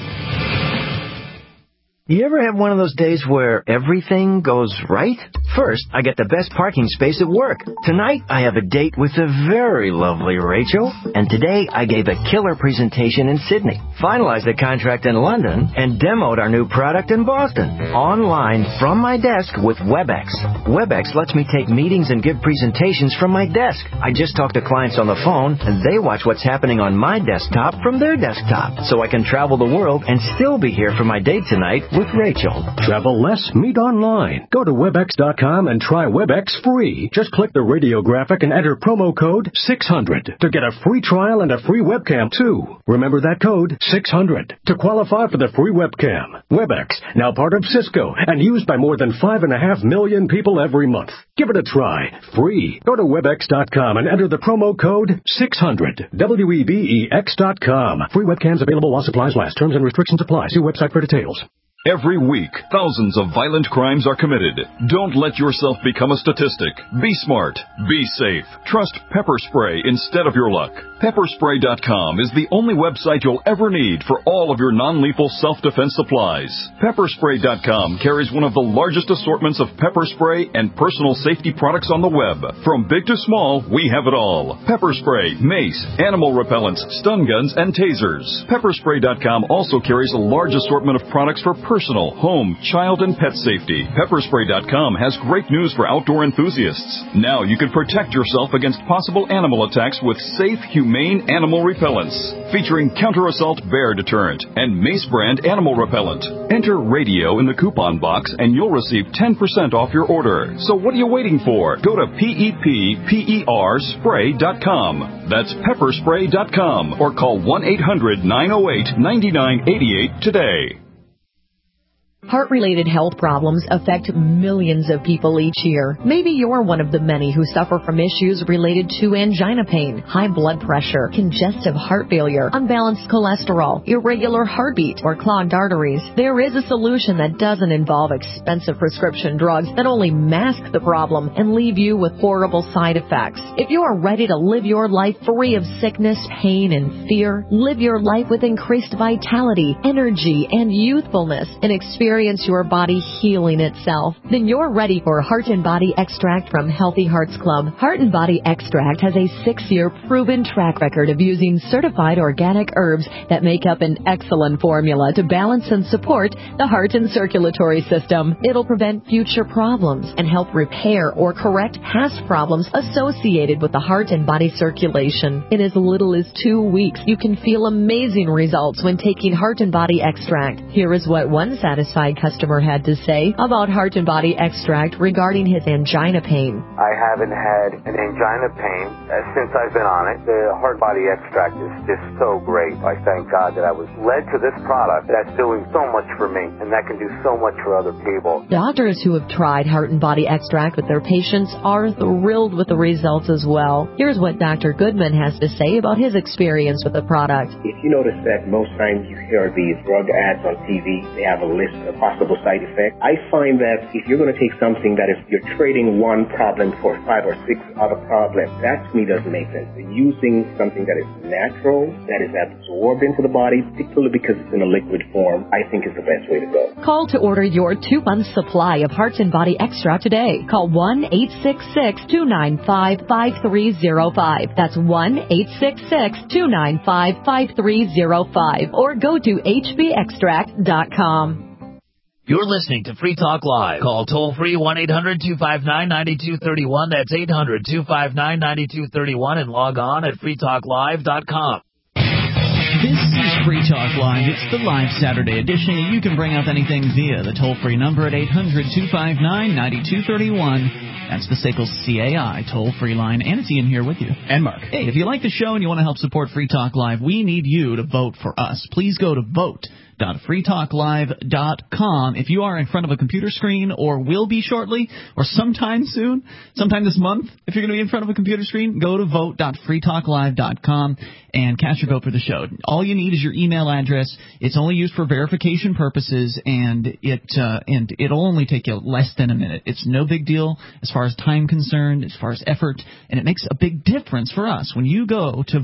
You ever have one of those days where everything goes right? First, I get the best parking space at work. Tonight, I have a date with the very lovely Rachel. And today, I gave a killer presentation in Sydney, finalized a contract in London, and demoed our new product in Boston. Online, from my desk with WebEx. WebEx lets me take meetings and give presentations from my desk. I just talk to clients on the phone, and they watch what's happening on my desktop from their desktop. So I can travel the world and still be here for my date tonight with Rachel. Travel less, meet online. Go to WebEx.com and try WebEx free. Just click the radio graphic and enter promo code 600 to get a free trial and a free webcam too. Remember that code, 600, to qualify for the free webcam. WebEx, now part of Cisco and used by more than 5.5 million people every month. Give it a try. Free. Go to WebEx.com and enter the promo code 600. WEBEX.com. Free webcams available while supplies last. Terms and restrictions apply. See website for details. Every week, thousands of violent crimes are committed. Don't let yourself become a statistic. Be smart. Be safe. Trust Pepper Spray instead of your luck. Pepperspray.com is the only website you'll ever need for all of your non-lethal self-defense supplies. Pepperspray.com carries one of the largest assortments of pepper spray and personal safety products on the web. From big to small, we have it all. Pepper spray, mace, animal repellents, stun guns, and tasers. Pepperspray.com also carries a large assortment of products for personal, home, child, and pet safety. Pepperspray.com has great news for outdoor enthusiasts. Now you can protect yourself against possible animal attacks with safe, humane animal repellents. Featuring Counter-Assault Bear Deterrent and Mace Brand Animal Repellent. Enter radio in the coupon box and you'll receive 10% off your order. So what are you waiting for? Go to PEPPERspray.com. That's pepperspray.com or call 1-800-908-9988 today. Heart-related health problems affect millions of people each year. Maybe you're one of the many who suffer from issues related to angina pain, high blood pressure, congestive heart failure, unbalanced cholesterol, irregular heartbeat, or clogged arteries. There is a solution that doesn't involve expensive prescription drugs that only mask the problem and leave you with horrible side effects. If you are ready to live your life free of sickness, pain, and fear, live your life with increased vitality, energy, and youthfulness, and experience your body healing itself, then you're ready for Heart and Body Extract from Healthy Hearts Club. Heart and Body Extract has a 6-year proven track record of using certified organic herbs that make up an excellent formula to balance and support the heart and circulatory system. It'll prevent future problems and help repair or correct past problems associated with the heart and body circulation. In as little as 2 weeks, you can feel amazing results when taking Heart and Body Extract. Here is what one satisfied customer had to say about Heart and Body Extract regarding his angina pain. I haven't had an angina pain since I've been on it. The Heart Body Extract is just so great. I thank God that I was led to this product that's doing so much for me and that can do so much for other people. Doctors who have tried Heart and Body Extract with their patients are thrilled with the results as well. Here's what Dr. Goodman has to say about his experience with the product. If you notice that most times you hear these drug ads on TV, they have a list of possible side effects. I find that if you're going to take something that is you're trading one problem for 5 or 6 other problems, that to me doesn't make sense. Using something that is natural, that is absorbed into the body, particularly because it's in a liquid form, I think is the best way to go. Call to order your 2-month supply of Heart and Body Extra today. Call 1-866-295-5305. That's 1-866-295-5305. Or go to hbextract.com. You're listening to Free Talk Live. Call toll-free 1-800-259-9231. That's 800-259-9231 and log on at freetalklive.com. This is Free Talk Live. It's the live Saturday edition. You can bring up anything via the toll-free number at 800-259-9231. That's the SACL CAI toll-free line. And it's Ian here with you. And Mark. Hey, if you like the show and you want to help support Free Talk Live, we need you to vote for us. Please go to vote.freetalklive.com. If you are in front of a computer screen or will be shortly or sometime soon, sometime this month, if you're going to be in front of a computer screen, go to vote.freetalklive.com and cast your vote for the show. All you need is your email address. It's only used for verification purposes, and it'll only take you less than a minute. It's no big deal as far as time concerned, as far as effort, and it makes a big difference for us when you go to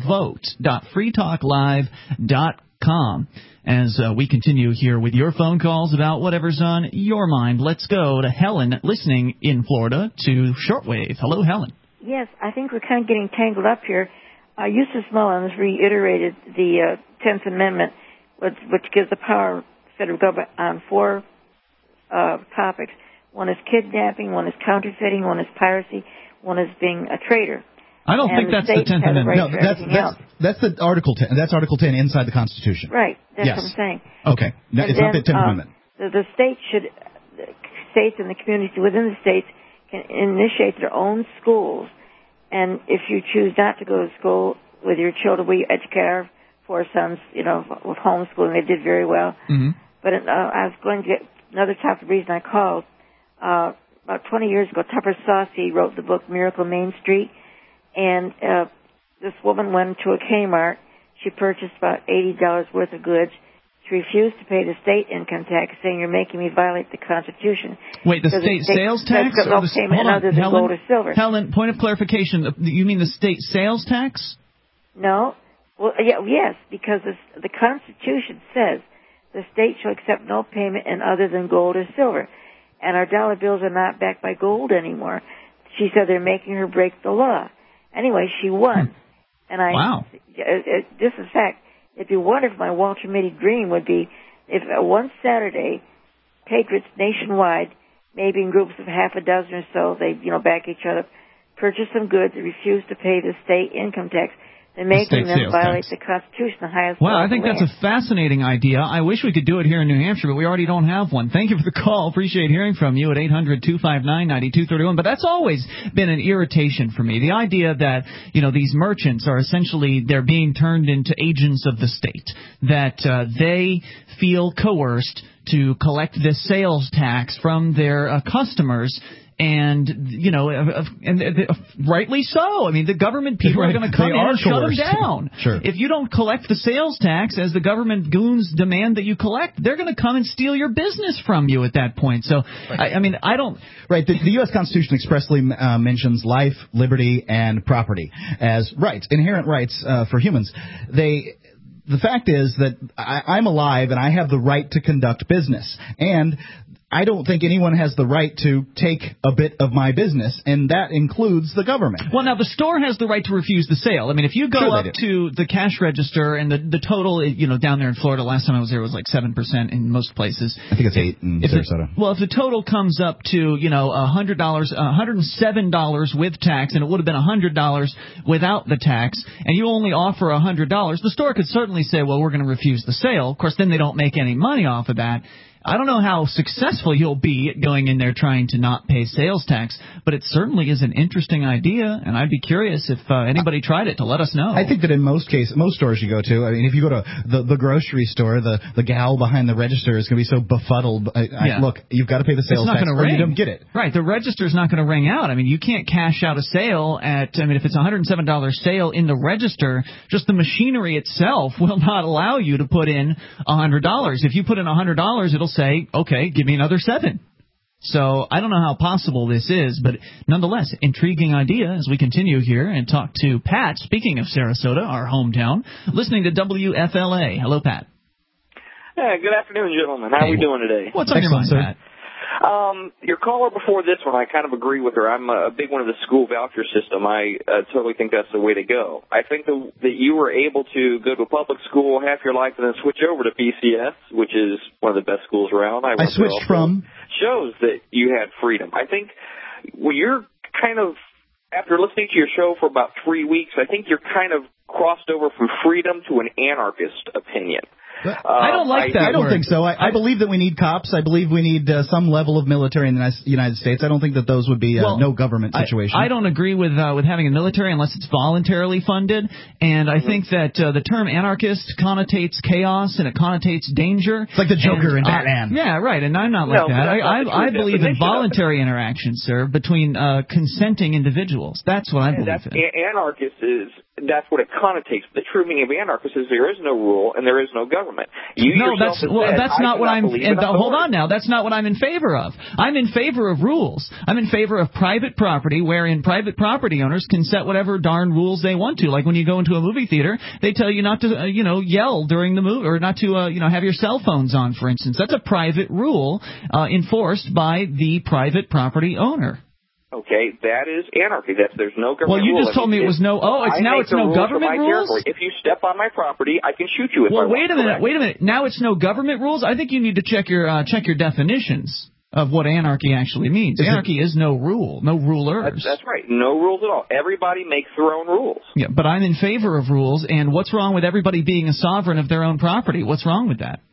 vote.freetalklive.com. As we continue here with your phone calls about whatever's on your mind, let's go to Helen, listening in Florida, to Shortwave. Hello, Helen. Yes, I think we're kind of getting tangled up here. Eustace Mullins reiterated the 10th Amendment, which gives the power to the federal government on 4 topics. One is kidnapping, one is counterfeiting, one is piracy, one is being a traitor. I don't think that's the 10th Amendment. No, that's the Article 10. That's Article 10 inside the Constitution. Right. That's yes. what I'm saying. Okay. No, it's not the 10th Amendment. The states and the communities within the states can initiate their own schools. And if you choose not to go to school with your children, we educate our 4 sons, with homeschooling. They did very well. Mm-hmm. But I was going to get another topic. The reason I called, about 20 years ago, Tupper Saucy wrote the book Miracle Main Street. And this woman went to a Kmart. She purchased about $80 worth of goods. She refused to pay the state income tax, saying, "You're making me violate the Constitution." Wait, the state sales tax? Got no payment other than gold or silver. Helen, point of clarification. You mean the state sales tax? No. Well, yes, because the Constitution says the state shall accept no payment in other than gold or silver. And our dollar bills are not backed by gold anymore. She said they're making her break the law. Anyway, she won. And wow. This is fact. It'd be wonderful. My Walter Mitty dream would be if one Saturday patriots nationwide, maybe in groups of half a dozen or so, they, back each other, purchase some goods and refuse to pay the state income tax. They're making them violate the Constitution, the highest law. Wow, I think that's a fascinating idea. I wish we could do it here in New Hampshire, but we already don't have one. Thank you for the call. Appreciate hearing from you at 800-259-9231. But that's always been an irritation for me. The idea that, these merchants are essentially, they're being turned into agents of the state, that they feel coerced to collect this sales tax from their customers. And, rightly so. I mean, the government people are going to come in and shut them down. Sure. If you don't collect the sales tax as the government goons demand that you collect, they're going to come and steal your business from you at that point. So, right. I don't... Right. The U.S. Constitution expressly mentions life, liberty, and property as rights, inherent rights for humans. The fact is that I'm alive and I have the right to conduct business. And I don't think anyone has the right to take a bit of my business, and that includes the government. Well, now, the store has the right to refuse the sale. I mean, if you go up to the cash register and the total, down there in Florida, last time I was there was like 7% in most places. I think it's 8% in Sarasota. Well, if the total comes up to, $100, $107 with tax, and it would have been $100 without the tax, and you only offer $100, the store could certainly say, well, we're going to refuse the sale. Of course, then they don't make any money off of that. I don't know how successful you'll be going in there trying to not pay sales tax, but it certainly is an interesting idea, and I'd be curious if anybody tried it to let us know. I think that in most stores you go to, I mean, if you go to the grocery store, the gal behind the register is going to be so befuddled. Look, you've got to pay the sales tax or you don't get it. Right, the register's not going to ring out. I mean, you can't cash out a sale if it's a $107 sale in the register, just the machinery itself will not allow you to put in $100. If you put in $100, it'll say, okay, give me another $7. So I don't know how possible this is, but nonetheless, intriguing idea as we continue here and talk to Pat, speaking of Sarasota, our hometown, listening to WFLA. Hello, Pat. Hey, good afternoon, gentlemen. How are we doing today? What's on your mind, Pat? Your caller before this one, I kind of agree with her. I'm a big one of the school voucher system. I totally think that's the way to go. I think that you were able to go to a public school half your life and then switch over to BCS, which is one of the best schools around. I switched from. Shows that you had freedom. I think when you're kind of, after listening to your show for about 3 weeks, I think you're kind of crossed over from freedom to an anarchist opinion. I don't like that. I don't think so. I believe that we need cops. I believe we need some level of military in the United States. I don't think that those would be no government situation. I don't agree with having a military unless it's voluntarily funded. And I think that the term anarchist connotates chaos and it connotates danger. It's like the Joker in Batman. Yeah, right. And I'm not like that. I believe in voluntary interaction, sir, between consenting individuals. That's what I believe in. Anarchist that's what it connotates. The true meaning of anarchist is there is no rule and there is no government. That's not what I'm. Hold on now. That's not what I'm in favor of. I'm in favor of rules. I'm in favor of private property, wherein private property owners can set whatever darn rules they want to. Like when you go into a movie theater, they tell you not to, yell during the movie or not to, have your cell phones on, for instance. That's a private rule enforced by the private property owner. Okay, that is anarchy. There's no government. Well, you just told me it was no. Oh, it's no government rules. If you step on my property, I can shoot you. Wait a minute. Now it's no government rules. I think you need to check your definitions of what anarchy actually means. Anarchy is no rule, no rulers. That's right. No rules at all. Everybody makes their own rules. Yeah, but I'm in favor of rules. And what's wrong with everybody being a sovereign of their own property? What's wrong with that?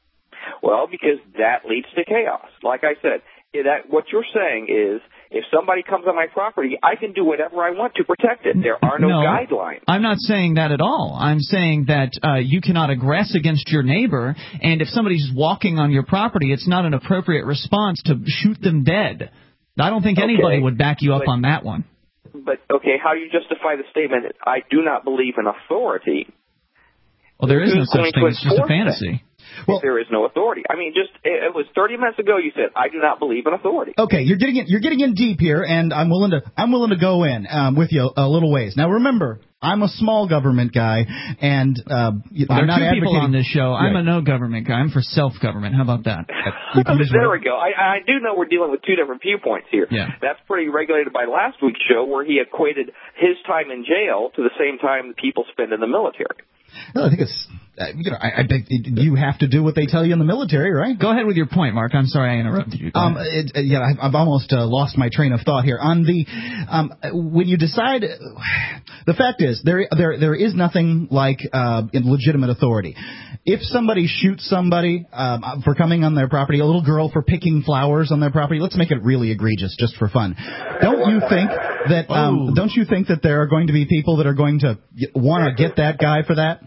Well, because that leads to chaos. Like I said, what you're saying is, if somebody comes on my property, I can do whatever I want to protect it. There are no guidelines. I'm not saying that at all. I'm saying that you cannot aggress against your neighbor, and if somebody's walking on your property, it's not an appropriate response to shoot them dead. I don't think anybody would back you up on that one. But, how do you justify the statement, I do not believe in authority? Well, there is no such thing. It's just a fantasy. Well, there is no authority. I mean, it was 30 minutes ago you said, I do not believe in authority. Okay, you're getting in deep here, and I'm willing to go in with you a little ways. Now, remember, I'm a small government guy, and I'm not advocating. People on this show. I'm a no government guy. I'm for self-government. How about that? There we go. I do know we're dealing with two different viewpoints here. Yeah. That's pretty regulated by last week's show, where he equated his time in jail to the same time people spend in the military. No, I think it's I think you have to do what they tell you in the military, right? Go ahead with your point, Mark. I'm sorry I interrupted you. I've almost lost my train of thought here. On the when you decide, the fact is there is nothing like legitimate authority. If somebody shoots somebody for coming on their property, a little girl for picking flowers on their property, let's make it really egregious just for fun. Don't you think that there are going to be people that are going to want to get that guy for that?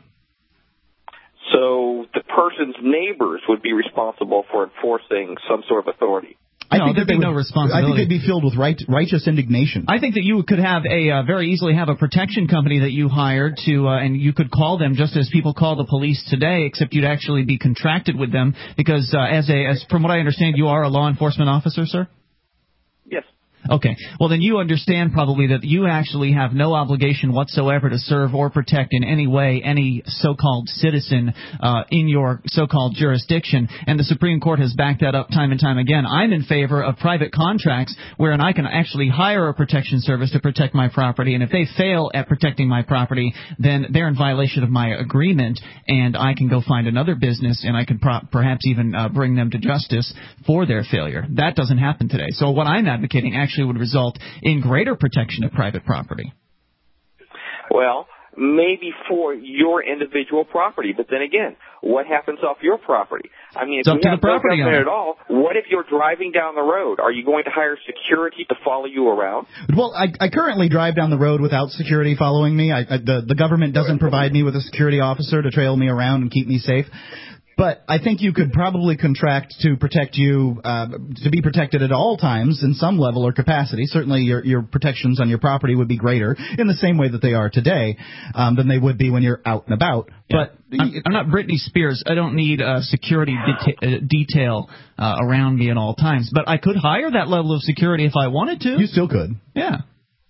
So the person's neighbors would be responsible for enforcing some sort of authority. I think there'd be no responsibility. I think they'd be filled with righteous indignation. I think that you could have very easily have a protection company that you hired to, and you could call them just as people call the police today, except you'd actually be contracted with them because, as from what I understand, you are a law enforcement officer, sir? Yes. Okay. Well, then you understand probably that you actually have no obligation whatsoever to serve or protect in any way any so-called citizen in your so-called jurisdiction, and the Supreme Court has backed that up time and time again. I'm in favor of private contracts wherein I can actually hire a protection service to protect my property, and if they fail at protecting my property, then they're in violation of my agreement, and I can go find another business, and I can perhaps even bring them to justice for their failure. That doesn't happen today. So what I'm advocating actually would result in greater protection of private property. Well, maybe for your individual property, but then again, what happens off your property? I mean, if you have no government at all, what if you're driving down the road? Are you going to hire security to follow you around? Well, I currently drive down the road without security following me. The government doesn't provide me with a security officer to trail me around and keep me safe. But I think you could probably contract to protect you, to be protected at all times in some level or capacity. Certainly your protections on your property would be greater in the same way that they are today than they would be when you're out and about. Yeah. But I'm not Britney Spears. I don't need security detail around me at all times. But I could hire that level of security if I wanted to. You still could. Yeah.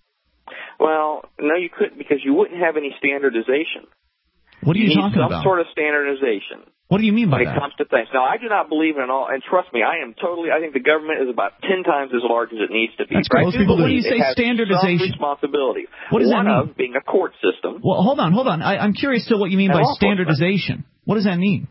Well, no, you couldn't because you wouldn't have any standardization. What are you talking about? Some sort of standardization. What do you mean by that? When it comes to things. Now, I do not believe in it all, and trust me, I think the government is about 10 times as large as it needs to be. That's great. But when you say standardization, some responsibility. What does that mean? One of being a court system. Well, hold on. I'm curious to what you mean by standardization. What does that mean?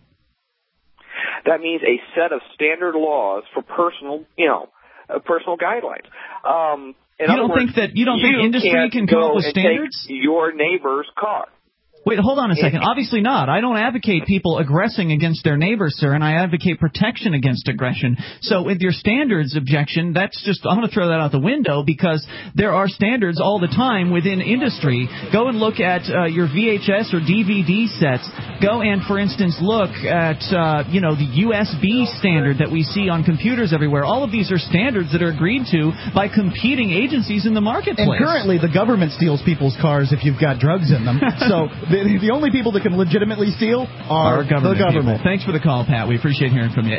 That means a set of standard laws for personal guidelines. You don't think industry can come up with standards? Take your neighbor's car. Wait, hold on a second. Obviously not. I don't advocate people aggressing against their neighbors, sir, and I advocate protection against aggression. So with your standards objection, I'm going to throw that out the window because there are standards all the time within industry. Go and look at your VHS or DVD sets. Go and, for instance, look at, the USB standard that we see on computers everywhere. All of these are standards that are agreed to by competing agencies in the marketplace. And currently the government steals people's cars if you've got drugs in them. So the only people that can legitimately steal are the government. Thanks for the call, Pat. We appreciate hearing from you.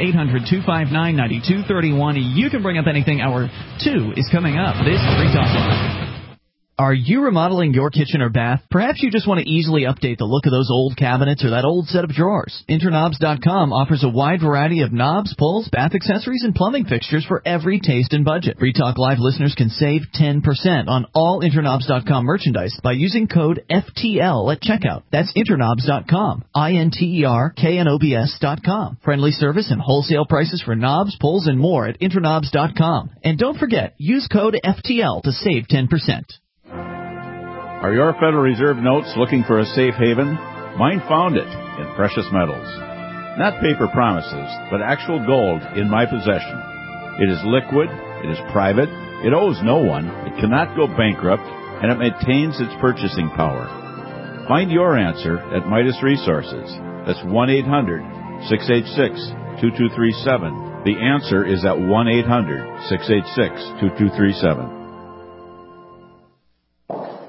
800-259-9231. You can bring up anything. Hour 2 is coming up. This is Free Talk Live. Are you remodeling your kitchen or bath? Perhaps you just want to easily update the look of those old cabinets or that old set of drawers. Interknobs.com offers a wide variety of knobs, pulls, bath accessories, and plumbing fixtures for every taste and budget. Free Talk Live listeners can save 10% on all Interknobs.com merchandise by using code FTL at checkout. That's Interknobs.com. INTERKNOBS.com. Friendly service and wholesale prices for knobs, pulls, and more at Interknobs.com. And don't forget, use code FTL to save 10%. Are your Federal Reserve notes looking for a safe haven? Mine found it in precious metals. Not paper promises, but actual gold in my possession. It is liquid, it is private, it owes no one, it cannot go bankrupt, and it maintains its purchasing power. Find your answer at Midas Resources. That's 1-800-686-2237. The answer is at 1-800-686-2237.